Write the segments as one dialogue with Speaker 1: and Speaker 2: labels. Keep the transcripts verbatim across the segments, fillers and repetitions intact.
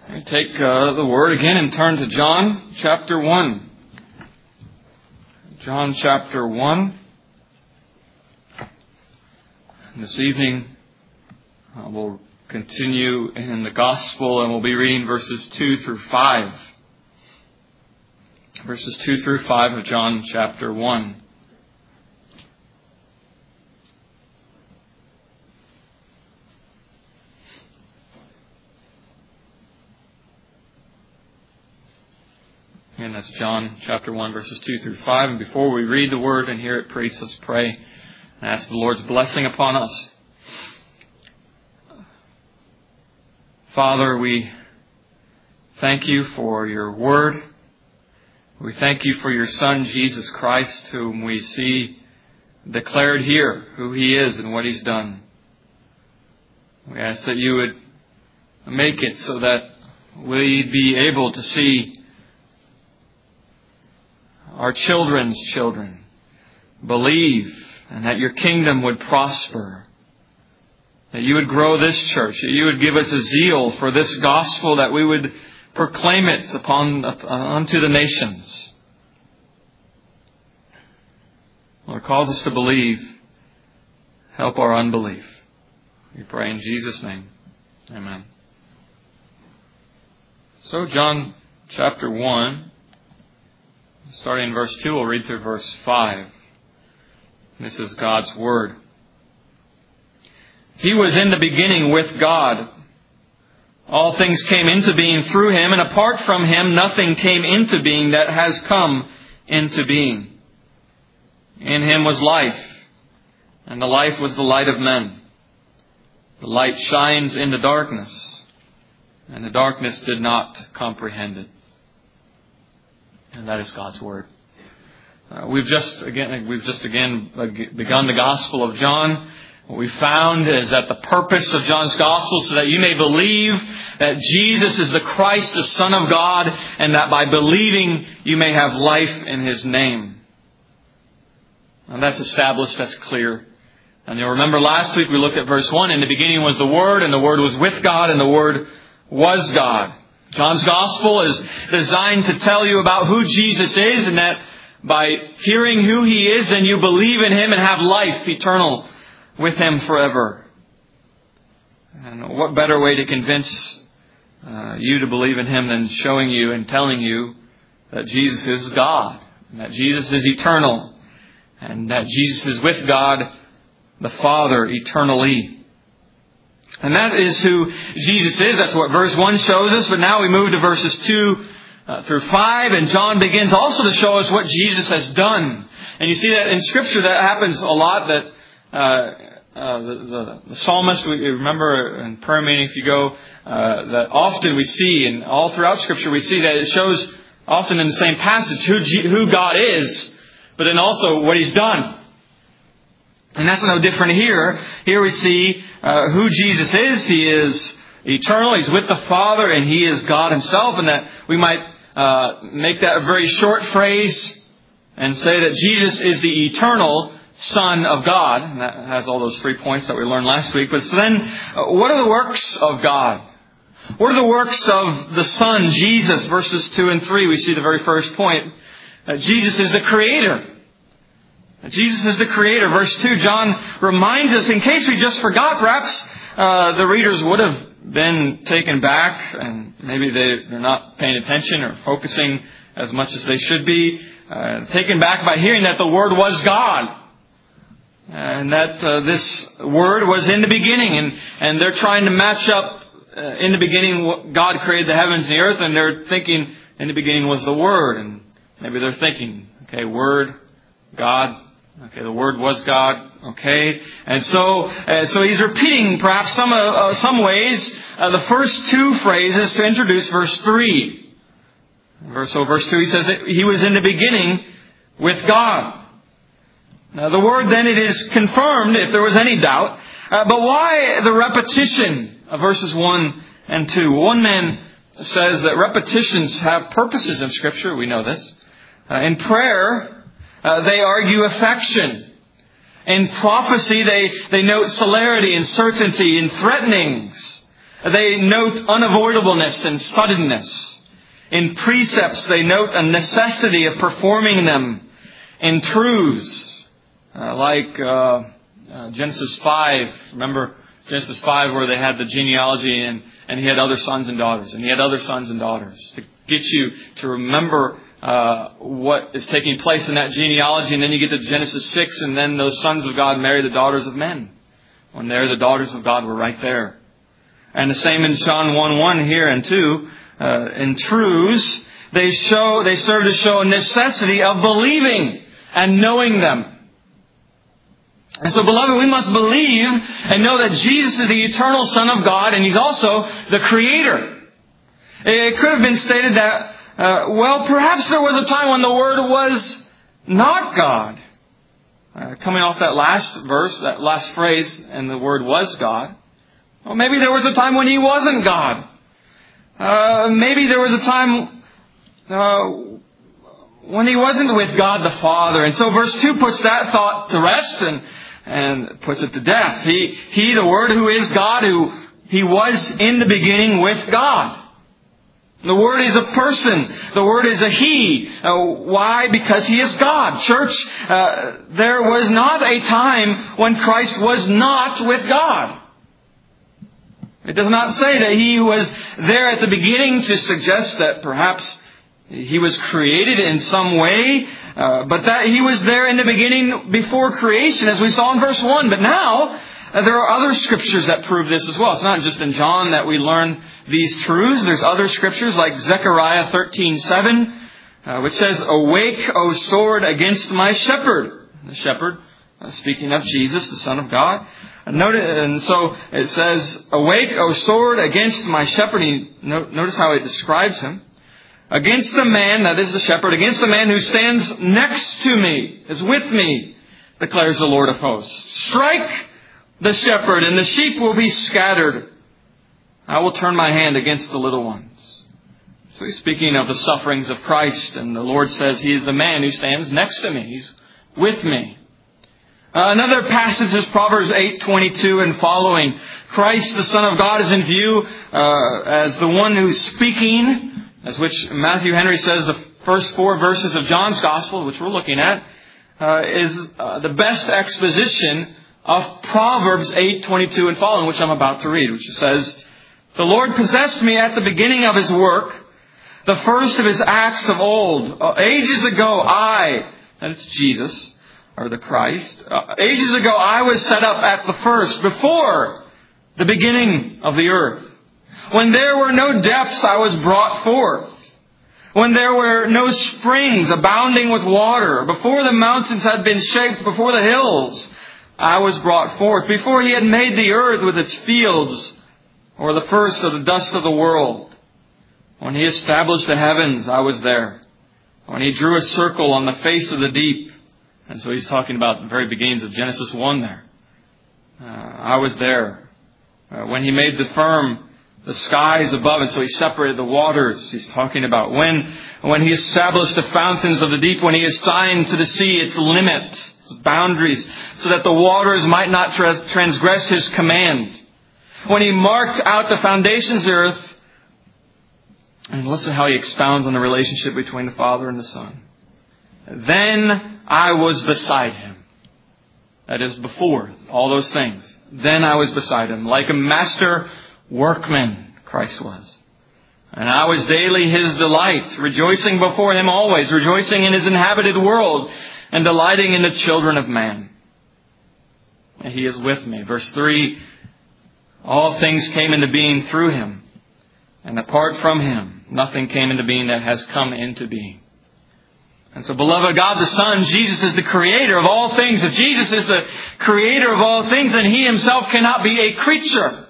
Speaker 1: We take uh, the Word again and turn to John chapter one. John chapter one. And this evening uh, we'll continue in the Gospel and we'll be reading verses two through five. Verses two through five of John chapter one. And that's John chapter one, verses two through five. And before we read the Word and hear it preached, let's pray and ask the Lord's blessing upon us. Father, we thank you for your Word. We thank you for your Son, Jesus Christ, whom we see declared here, who He is and what He's done. We ask that you would make it so that we'd be able to see our children's children believe, and that your kingdom would prosper. That you would grow this church. That you would give us a zeal for this gospel, that we would proclaim it upon unto the nations. Lord, cause us to believe. Help our unbelief. We pray in Jesus' name. Amen. So John chapter one. Starting in verse two, we'll read through verse five. This is God's Word. He was in the beginning with God. All things came into being through Him, and apart from Him, nothing came into being that has come into being. In Him was life, and the life was the light of men. The light shines in the darkness, and the darkness did not comprehend it. And that is God's Word. Uh, we've just again, we've just again begun the Gospel of John. What we found is that the purpose of John's Gospel, so that you may believe that Jesus is the Christ, the Son of God, and that by believing you may have life in His name. And that's established. That's clear. And you'll remember last week we looked at verse one. In the beginning was the Word, and the Word was with God, and the Word was God. John's Gospel is designed to tell you about who Jesus is, and that by hearing who He is, then you believe in Him and have life eternal with Him forever. And what better way to convince uh, you to believe in Him than showing you and telling you that Jesus is God, and that Jesus is eternal, and that Jesus is with God the Father eternally. And that is who Jesus is. That's what verse one shows us. But now we move to verses two uh, through five. And John begins also to show us what Jesus has done. And you see that in Scripture that happens a lot. That uh, uh, the, the, the psalmist, we remember in prayer meeting if you go, uh, that often we see, and all throughout Scripture we see that it shows often in the same passage who, G- who God is, but then also what He's done. And that's no different here. Here we see uh, who Jesus is. He is eternal. He's with the Father, and He is God Himself. And that we might uh, make that a very short phrase and say that Jesus is the eternal Son of God. And that has all those three points that we learned last week. But so then, uh, what are the works of God? What are the works of the Son, Jesus? Verses two and three, we see the very first point. Uh, Jesus is the Creator. Jesus is the Creator. Verse two, John reminds us, in case we just forgot, perhaps uh, the readers would have been taken back, and maybe they, they're not paying attention or focusing as much as they should be, uh, taken back by hearing that the Word was God. And that uh, this Word was in the beginning. And, and they're trying to match up, uh, in the beginning, God created the heavens and the earth, and they're thinking, in the beginning was the Word. And maybe they're thinking, okay, Word, God. Okay, the Word was God. Okay, and so uh, so he's repeating perhaps some uh, some ways uh, the first two phrases to introduce verse three. Verse so verse two, he says that He was in the beginning with God. Now the word then it is confirmed if there was any doubt. Uh, but why the repetition of verses one and two? One man says that repetitions have purposes in Scripture. We know this. Uh, in prayer. Uh, they argue affection. In prophecy, they, they note celerity and certainty and threatenings. they note unavoidableness and suddenness. In precepts, they note a necessity of performing them. In truths, uh, like uh, uh, Genesis five, remember Genesis five where they had the genealogy and, and he had other sons and daughters, and he had other sons and daughters. To get you to remember uh, what is taking place in that genealogy, and then you get to Genesis six, and then those sons of God marry the daughters of men. When there, the daughters of God were right there. And the same in John one one here and two. Uh, in truths, they show they serve to show a necessity of believing and knowing them. And so, beloved, we must believe and know that Jesus is the eternal Son of God, and He's also the Creator. It could have been stated that, uh, well, perhaps there was a time when the Word was not God. Uh, coming off that last verse, that last phrase, and the Word was God. Well, maybe there was a time when He wasn't God. Uh, maybe there was a time uh, when He wasn't with God the Father. And so verse two puts that thought to rest and, and puts it to death. He, he, the Word who is God, who He was in the beginning with God. The Word is a person. The Word is a He. Uh, why? Because He is God. Church, uh, there was not a time when Christ was not with God. It does not say that He was there at the beginning to suggest that perhaps He was created in some way, uh, but that He was there in the beginning before creation, as we saw in verse one. But now, uh, there are other scriptures that prove this as well. It's not just in John that we learn these truths. There's other scriptures like Zechariah thirteen seven, uh, which says, "Awake, O sword, against my shepherd." The shepherd, uh, speaking of Jesus, the Son of God. And, notice, and so it says, "Awake, O sword, against my shepherd." And notice how it describes him. "Against the man," that is the shepherd, "against the man who stands next to me," is with me, declares the Lord of hosts. "Strike the shepherd, and the sheep will be scattered. I will turn my hand against the little ones." So he's speaking of the sufferings of Christ, and the Lord says He is the man who stands next to me. He's with me. Uh, another passage is Proverbs eight twenty-two and following. Christ, the Son of God, is in view uh, as the one who's speaking, as which Matthew Henry says the first four verses of John's Gospel, which we're looking at, uh, is uh, the best exposition of Proverbs eight twenty-two and following, which I'm about to read, which says, "The Lord possessed me at the beginning of His work, the first of His acts of old. Uh, ages ago I," and it's Jesus, or the Christ, uh, "ages ago I was set up at the first, before the beginning of the earth. When there were no depths, I was brought forth. When there were no springs abounding with water, before the mountains had been shaped, before the hills, I was brought forth. Before He had made the earth with its fields, or the first of the dust of the world. When He established the heavens, I was there. When He drew a circle on the face of the deep." And so he's talking about the very beginnings of Genesis one there. Uh, I was there. Uh, when He made the firm, the skies above, and so He separated the waters. He's talking about when, when He established the fountains of the deep, when He assigned to the sea its limits, its boundaries, so that the waters might not trans- transgress His command. When He marked out the foundations of the earth. And listen how He expounds on the relationship between the Father and the Son. "Then I was beside Him." That is before all those things. Then I was beside Him, like a master workman, Christ was. "And I was daily His delight, rejoicing before Him always, rejoicing in His inhabited world, and delighting in the children of man." And He is with me. Verse three, "All things came into being through Him, and apart from Him, nothing came into being that has come into being." And so, beloved, God the Son, Jesus is the Creator of all things. If Jesus is the Creator of all things, then He Himself cannot be a creature.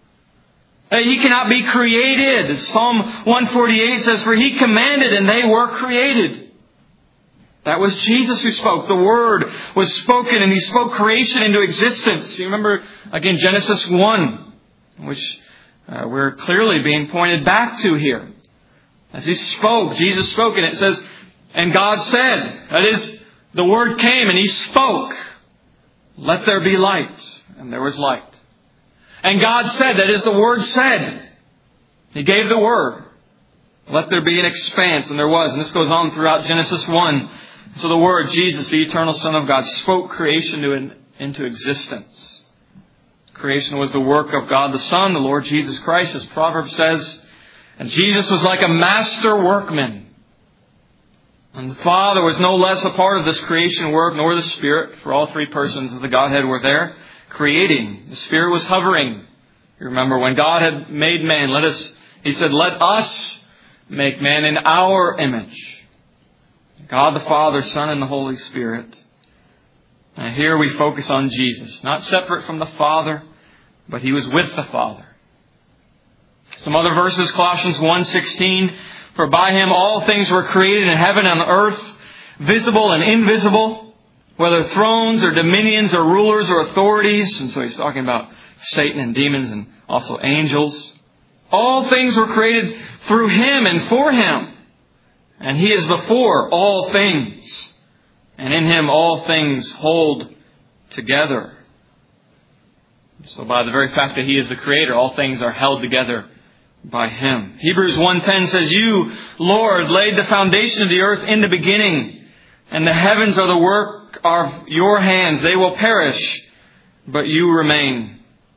Speaker 1: He cannot be created. Psalm one forty-eight says, "For He commanded and they were created." That was Jesus who spoke. The Word was spoken and He spoke creation into existence. You remember, again, Genesis one, which uh, we're clearly being pointed back to here. As He spoke, Jesus spoke, and it says, "And God said," that is, the Word came and He spoke, "Let there be light." And there was light. And God said, that is, the Word said. He gave the Word. Let there be an expanse, and there was. And this goes on throughout Genesis one. So the Word, Jesus, the eternal Son of God, spoke creation to an, into existence. Creation was the work of God the Son, the Lord Jesus Christ, as Proverbs says. And Jesus was like a master workman. And the Father was no less a part of this creation work, nor the Spirit, for all three persons of the Godhead were there, creating. The Spirit was hovering. You remember when God had made man, let us, He said, let us make man in our image. God the Father, Son, and the Holy Spirit. And here we focus on Jesus, not separate from the Father, but He was with the Father. Some other verses, Colossians one sixteen, for by Him all things were created in heaven and on earth, visible and invisible, whether thrones or dominions or rulers or authorities. And so he's talking about Satan and demons and also angels. All things were created through Him and for Him. And He is before all things. And in Him all things hold together. So by the very fact that He is the Creator, all things are held together by Him. Hebrews one ten says, you, Lord, laid the foundation of the earth in the beginning, and the heavens are the work of your hands. They will perish, but you remain.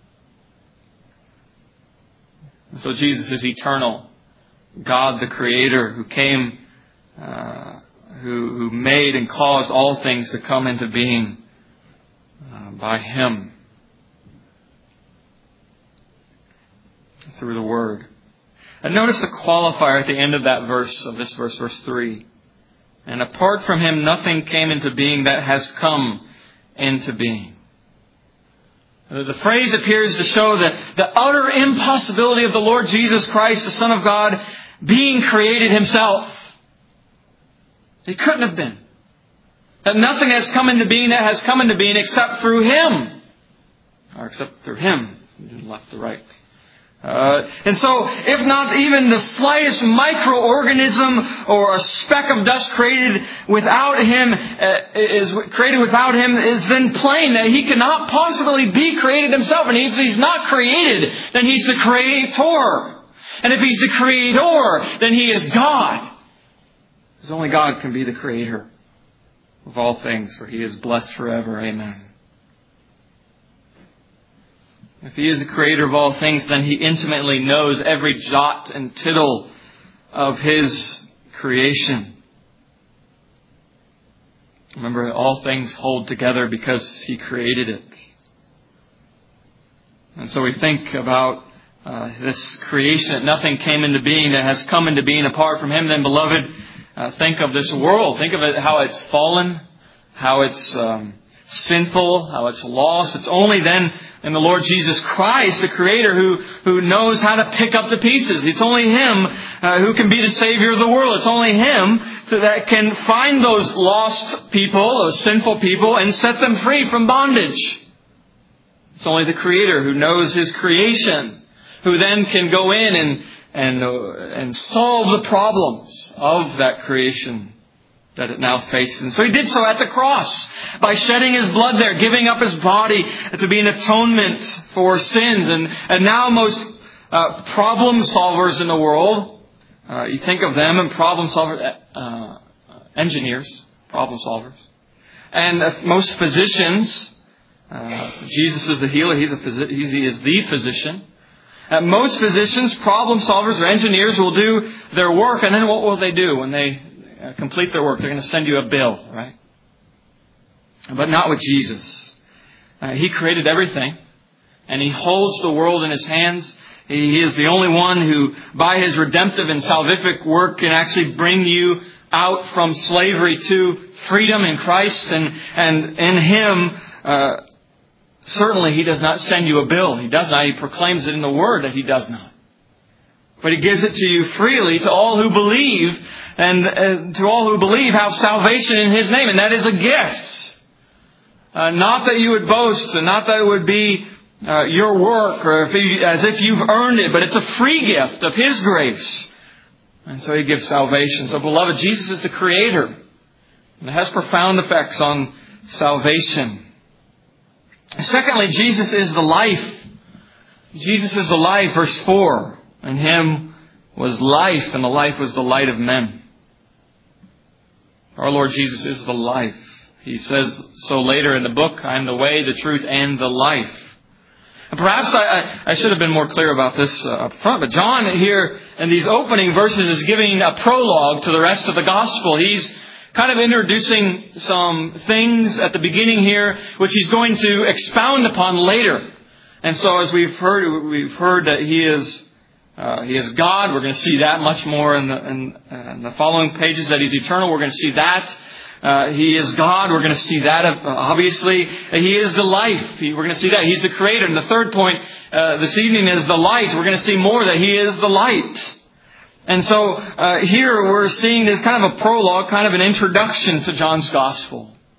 Speaker 1: So Jesus is eternal. God the Creator who came, uh, who, who made and caused all things to come into being uh, by Him through the Word. And notice the qualifier at the end of that verse, of this verse, verse three. And apart from Him, nothing came into being that has come into being. The phrase appears to show the, the utter impossibility of the Lord Jesus Christ, the Son of God, being created Himself. He couldn't have been. That nothing has come into being that has come into being except through Him. Or except through Him, left to right. Uh, and so, if not even the slightest microorganism or a speck of dust created without Him, uh, is created without Him, is then plain that He cannot possibly be created Himself. And if He's not created, then He's the Creator. And if He's the Creator, then He is God. Because only God can be the Creator of all things, for He is blessed forever. Amen. If He is the Creator of all things, then He intimately knows every jot and tittle of His creation. Remember, all things hold together because He created it. And so we think about uh, this creation, that nothing came into being that has come into being apart from Him. Then, beloved, uh, think of this world. Think of it, how it's fallen, how it's um, sinful, how it's lost. It's only then in the Lord Jesus Christ, the Creator, who, who knows how to pick up the pieces. It's only Him uh, who can be the Savior of the world. It's only Him so that can find those lost people, those sinful people, and set them free from bondage. It's only the Creator who knows His creation, who then can go in and, and, uh, and solve the problems of that creation that it now faces. And so He did so at the cross by shedding His blood there, giving up His body to be an atonement for sins. And, and now most uh, problem solvers in the world, uh, you think of them and problem solvers, uh, engineers, problem solvers. And uh, most physicians, uh, Jesus is the healer, He's a phys- He is the physician. Uh, most physicians, problem solvers, or engineers will do their work, and then what will they do when they Uh, complete their work? They're going to send you a bill, right? But not with Jesus. Uh, he created everything, and He holds the world in His hands. He is the only one who, by His redemptive and salvific work, can actually bring you out from slavery to freedom in Christ. And, and in Him, uh, certainly He does not send you a bill. He does not. He proclaims it in the Word that He does not. But He gives it to you freely to all who believe, and uh, to all who believe have salvation in His name. And that is a gift. Uh, not that you would boast, and not that it would be uh, your work, or if you, as if you've earned it, but it's a free gift of His grace. And so He gives salvation. So, beloved, Jesus is the Creator. And it has profound effects on salvation. Secondly, Jesus is the life. Jesus is the life, verse four. In Him was life, and the life was the light of men. Our Lord Jesus is the life. He says so later in the book, I am the way, the truth, and the life. And perhaps I, I, I should have been more clear about this uh, up front, but John here in these opening verses is giving a prologue to the rest of the gospel. He's kind of introducing some things at the beginning here, which he's going to expound upon later. And so as we've heard, we've heard that He is Uh, he is God. We're going to see that much more in the, in, uh, in the following pages, that He's eternal. We're going to see that. Uh, he is God. We're going to see that. Uh, obviously, He is the life. He, we're going to see that. He's the Creator. And the third point uh, this evening is the light. We're going to see more that He is the light. And so uh, here we're seeing this kind of a prologue, kind of an introduction to John's Gospel.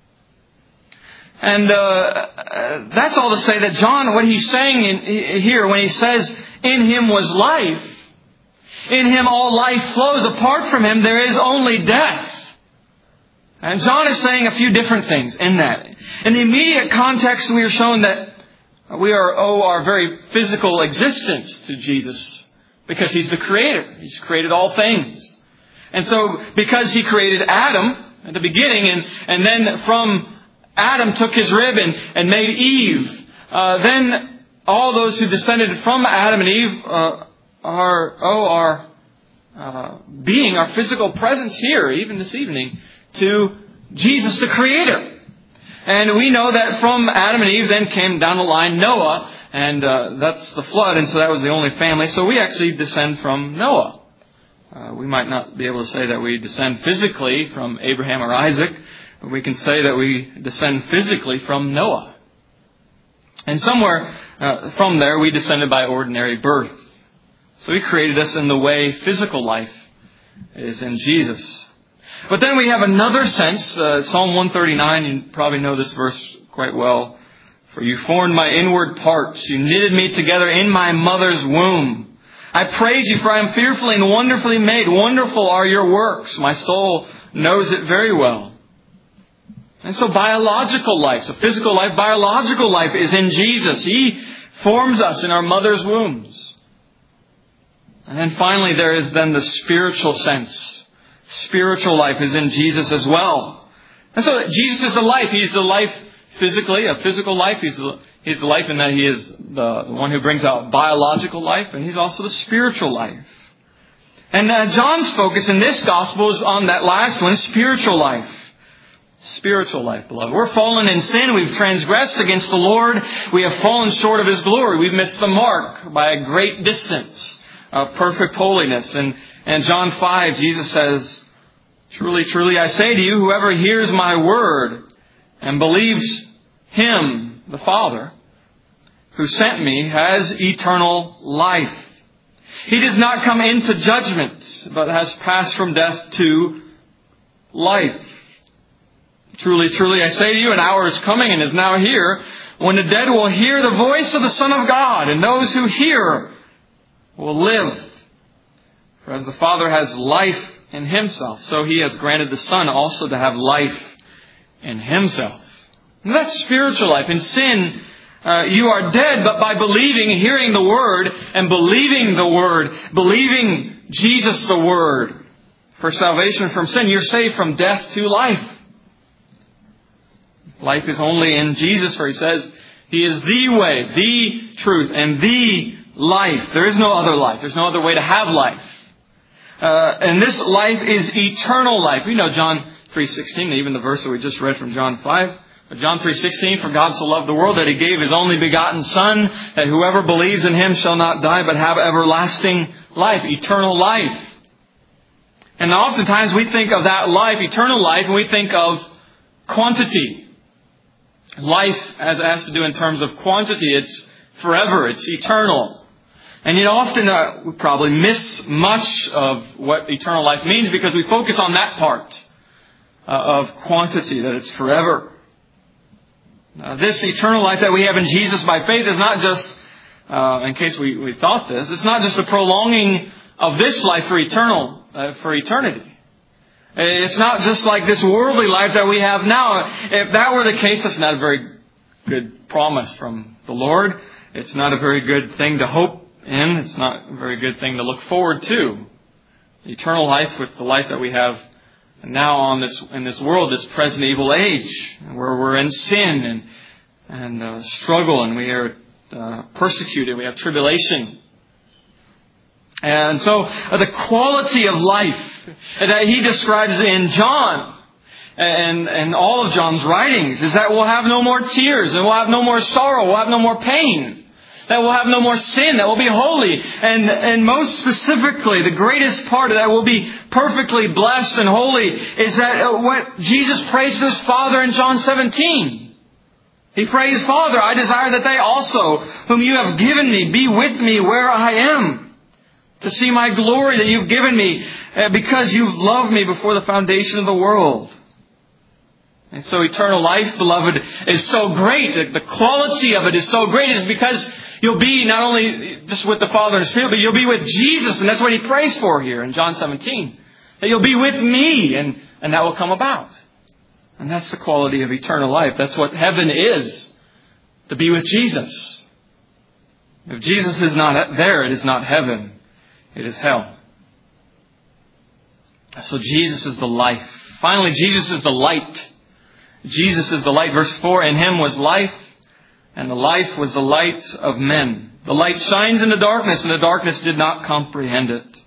Speaker 1: And uh, that's all to say that John, what he's saying in, here when he says, in Him was life, in Him all life flows. Apart from Him there is only death. And John is saying a few different things in that. In the immediate context, we are shown that we are owe our very physical existence to Jesus because He's the Creator. He's created all things. And so because He created Adam at the beginning, and, and then from Adam took his rib and, and made Eve. Uh, then all those who descended from Adam and Eve uh, are owe our uh, being, our physical presence here, even this evening, to Jesus the Creator. And we know that from Adam and Eve then came down the line Noah, and uh, that's the flood, and so that was the only family. So we actually descend from Noah. Uh, we might not be able to say that we descend physically from Abraham or Isaac, but we can say that we descend physically from Noah. And somewhere uh, from there, we descended by ordinary birth. So He created us in the way physical life is in Jesus. But then we have another sense, uh, Psalm one thirty-nine, you probably know this verse quite well. For You formed my inward parts, You knitted me together in my mother's womb. I praise You, for I am fearfully and wonderfully made. Wonderful are Your works. My soul knows it very well. And so biological life, so physical life, biological life is in Jesus. He forms us in our mother's wombs. And then finally there is then the spiritual sense. Spiritual life is in Jesus as well. And so Jesus is the life. He's the life physically, a physical life. He's the, he's the life in that He is the, the one who brings out biological life. And He's also the spiritual life. And uh, John's focus in this gospel is on that last one, spiritual life. Spiritual life, beloved. We're fallen in sin. We've transgressed against the Lord. We have fallen short of His glory. We've missed the mark by a great distance of perfect holiness. And in John five, Jesus says, truly, truly, I say to you, whoever hears my word and believes Him, the Father, who sent me, has eternal life. He does not come into judgment, but has passed from death to life. Truly, truly, I say to you, an hour is coming and is now here when the dead will hear the voice of the Son of God, and those who hear will live. For as the Father has life in Himself, so He has granted the Son also to have life in Himself. And that's spiritual life. In sin, uh, you are dead, but by believing, hearing the Word, and believing the Word, believing Jesus the Word for salvation from sin, you're saved from death to life. Life is only in Jesus, for He says He is the way, the truth, and the life. There is no other life. There's no other way to have life. Uh, and this life is eternal life. We know John three sixteen, even the verse that we just read from John five. But John three sixteen, for God so loved the world that He gave His only begotten Son, that whoever believes in Him shall not die, but have everlasting life, eternal life. And oftentimes we think of that life, eternal life, and we think of quantity. Life, as it has to do in terms of quantity, it's forever, it's eternal. And yet often uh, we probably miss much of what eternal life means because we focus on that part uh, of quantity, that it's forever. Uh, this eternal life that we have in Jesus by faith is not just, uh, in case we, we thought this, it's not just a prolonging of this life for eternal, uh, for eternity. It's not just like this worldly life that we have now. If that were the case, that's not a very good promise from the Lord. It's not a very good thing to hope in. It's not a very good thing to look forward to. Eternal life with the life that we have now on this in this world, this present evil age, where we're in sin and and uh, struggle, and we are uh, persecuted. We have tribulation. And so uh, the quality of life that he describes in John and, and all of John's writings is that we'll have no more tears, and we'll have no more sorrow, we'll have no more pain, that we'll have no more sin, that we'll be holy. And, and most specifically, the greatest part of that will be perfectly blessed and holy is that uh, what Jesus prays to his Father in John seventeen. He prays, Father, I desire that they also, whom you have given me, be with me where I am, to see my glory that you've given me, because you've loved me before the foundation of the world. And so eternal life, beloved, is so great. The quality of it is so great. It's because you'll be not only just with the Father and the Spirit, but you'll be with Jesus. And that's what he prays for here in John seventeen. That you'll be with me, and, and that will come about. And that's the quality of eternal life. That's what heaven is, to be with Jesus. If Jesus is not there, it is not heaven. It is hell. So Jesus is the life. Finally, Jesus is the light. Jesus is the light. Verse four, in him was life, and the life was the light of men. The light shines in the darkness, and the darkness did not comprehend it.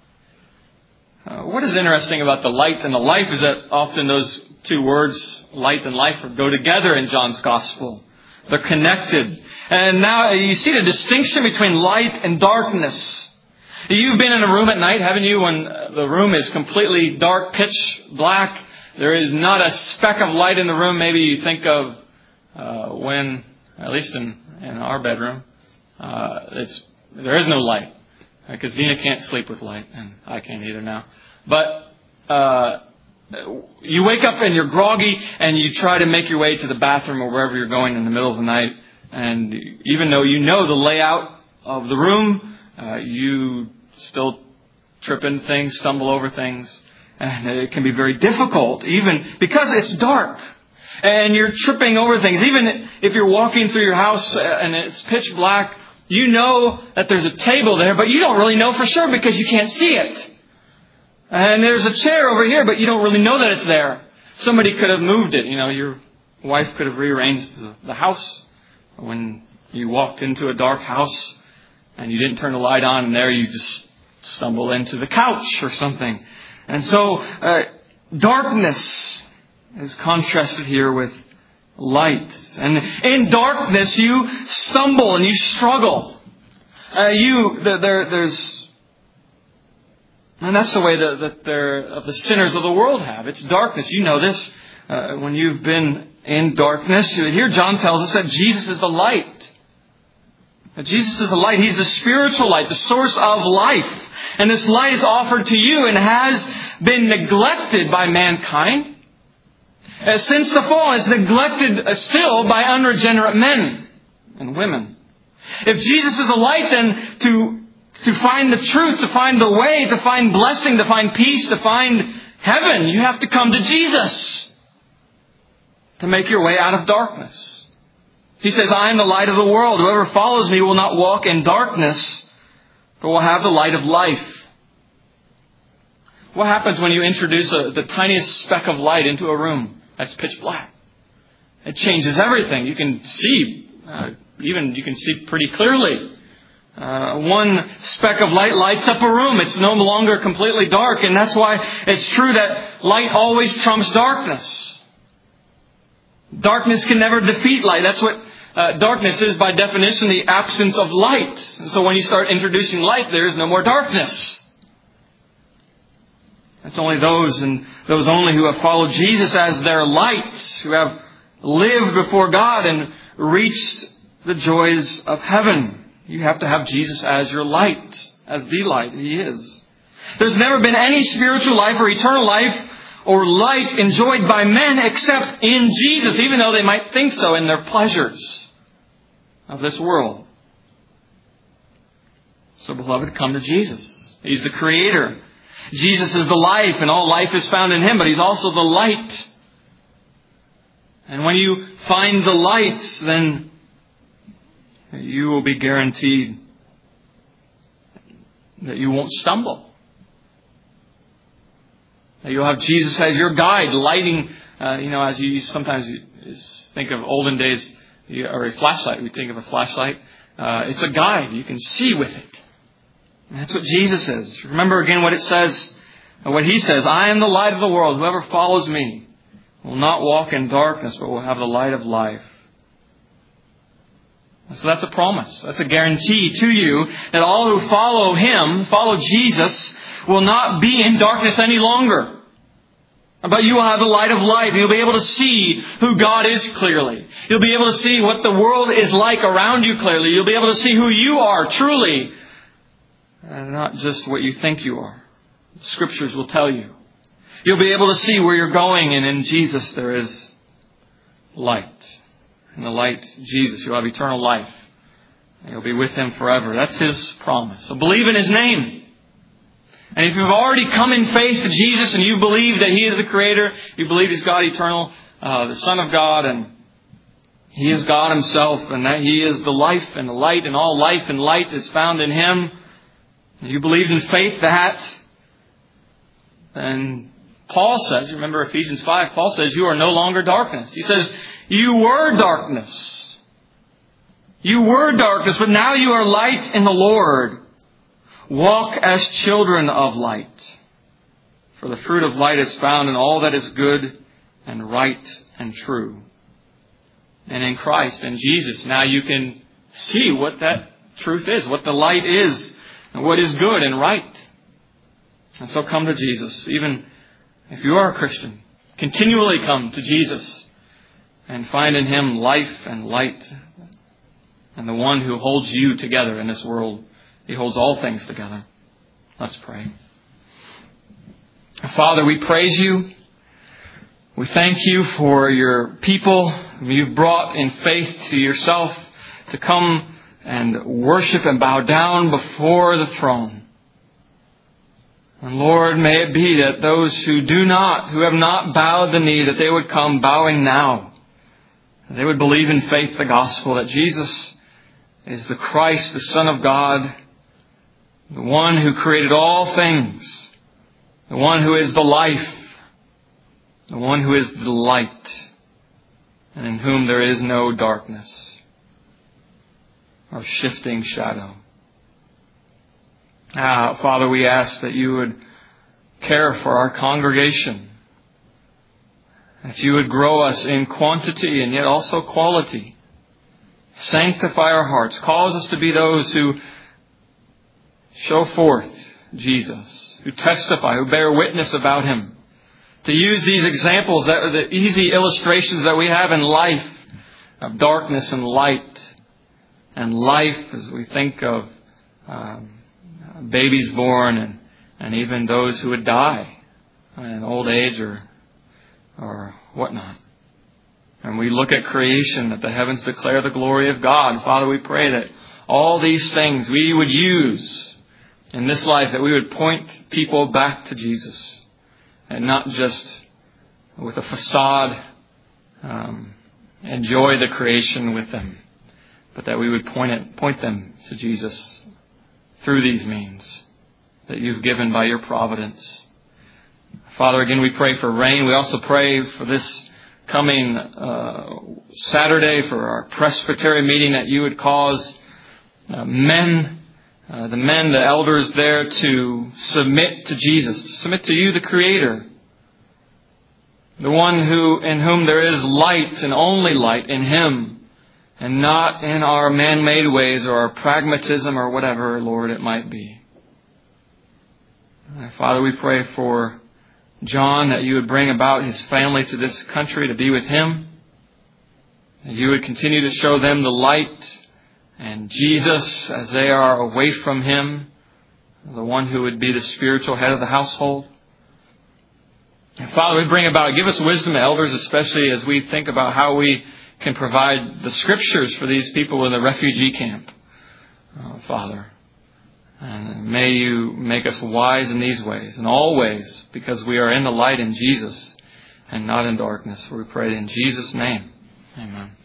Speaker 1: Uh, what is interesting about the light and the life is that often those two words, light and life, go together in John's Gospel. They're connected. And now you see the distinction between light and darkness. You've been in a room at night, haven't you, when the room is completely dark, pitch black. There is not a speck of light in the room. Maybe you think of uh, when, at least in, in our bedroom, uh, it's there is no light. Because Dina can't sleep with light, and I can't either now. But uh, you wake up and you're groggy, and you try to make your way to the bathroom or wherever you're going in the middle of the night. And even though you know the layout of the room, uh, you still trip into things, stumble over things. And it can be very difficult, even because it's dark. And you're tripping over things. Even if you're walking through your house and it's pitch black, you know that there's a table there, but you don't really know for sure because you can't see it. And there's a chair over here, but you don't really know that it's there. Somebody could have moved it. You know, your wife could have rearranged the house when you walked into a dark house and you didn't turn the light on, and there you just stumble into the couch or something. And so uh, darkness is contrasted here with light. And in darkness you stumble and you struggle. Uh, you there, there's, and that's the way that, that they're, the sinners of the world have. It's darkness. You know this uh, when you've been in darkness. Here John tells us that Jesus is the light. That Jesus is the light. He's the spiritual light, the source of life. And this light is offered to you and has been neglected by mankind. Uh, since the fall, it's neglected uh, still by unregenerate men and women. If Jesus is a light, then to, to find the truth, to find the way, to find blessing, to find peace, to find heaven, you have to come to Jesus to make your way out of darkness. He says, I am the light of the world. Whoever follows me will not walk in darkness, but will have the light of life. What happens when you introduce a, the tiniest speck of light into a room that's pitch black? It changes everything. You can see, uh, even you can see pretty clearly. Uh, one speck of light lights up a room. It's no longer completely dark, and that's why it's true that light always trumps darkness. Darkness can never defeat light. That's what uh, darkness is by definition, the absence of light. And so when you start introducing light, there is no more darkness. It's only those and those only who have followed Jesus as their light, who have lived before God and reached the joys of heaven. You have to have Jesus as your light, as the light He is. There's never been any spiritual life or eternal life or light enjoyed by men except in Jesus, even though they might think so in their pleasures of this world. So, beloved, come to Jesus. He's the Creator. Jesus is the life, and all life is found in Him, but He's also the light. And when you find the light, then You will be guaranteed that you won't stumble. That you'll have Jesus as your guide, lighting, uh, you know, as you sometimes think of olden days, or a flashlight. We think of a flashlight. Uh, it's a guide. You can see with it. And that's what Jesus is. Remember again what it says, what He says, I am the light of the world. Whoever follows me will not walk in darkness, but will have the light of life. So that's a promise. That's a guarantee to you that all who follow Him, follow Jesus, will not be in darkness any longer. But you will have the light of life. You'll be able to see who God is clearly. You'll be able to see what the world is like around you clearly. You'll be able to see who you are truly, and not just what you think you are. Scriptures will tell you. You'll be able to see where you're going, and in Jesus there is light. In the light, Jesus, you'll have eternal life. And you'll be with Him forever. That's His promise. So believe in His name. And if you've already come in faith to Jesus and you believe that He is the Creator, you believe He's God eternal, uh, the Son of God, and He is God Himself, and that He is the life and the light, and all life and light is found in Him, and you believed in faith that, then Paul says, remember Ephesians five, Paul says, you are no longer darkness. He says, you were darkness. You were darkness, but now you are light in the Lord. Walk as children of light. For the fruit of light is found in all that is good and right and true. And in Christ and Jesus, now you can see what that truth is, what the light is, and what is good and right. And so come to Jesus. Even if you are a Christian, continually come to Jesus and find in Him life and light, and the one who holds you together in this world. He holds all things together. Let's pray. Father, we praise You. We thank You for Your people whom You've brought in faith to Yourself to come and worship and bow down before the throne. And Lord, may it be that those who do not, who have not bowed the knee, that they would come bowing now. That they would believe in faith the gospel, that Jesus is the Christ, the Son of God, the one who created all things, the one who is the life, the one who is the light, and in whom there is no darkness or shifting shadow. Ah, Father, we ask that You would care for our congregation, that You would grow us in quantity and yet also quality. Sanctify our hearts. Cause us to be those who show forth Jesus, who testify, who bear witness about Him. To use these examples, that are the easy illustrations that we have in life, of darkness and light. And life, as we think of um, babies born and, and even those who would die in old age or, or whatnot. And we look at creation, that the heavens declare the glory of God. Father, we pray that all these things we would use in this life, that we would point people back to Jesus. And not just with a facade, um, enjoy the creation with them. But that we would point it, point them to Jesus through these means that You've given by Your providence. Father, again, we pray for rain. We also pray for this coming uh, Saturday for our presbytery meeting, that You would cause uh, men, uh, the men, the elders there, to submit to Jesus, to submit to You, the Creator, the one who in whom there is light and only light, in Him, and not in our man-made ways or our pragmatism or whatever, Lord, it might be. Uh, Father, we pray for John, that You would bring about his family to this country to be with him. That You would continue to show them the light and Jesus as they are away from Him, the one who would be the spiritual head of the household. And Father, we bring about, give us wisdom, elders, especially as we think about how we can provide the Scriptures for these people in the refugee camp, uh, Father. And may You make us wise in these ways, in all ways, because we are in the light in Jesus and not in darkness. We pray in Jesus' name. Amen.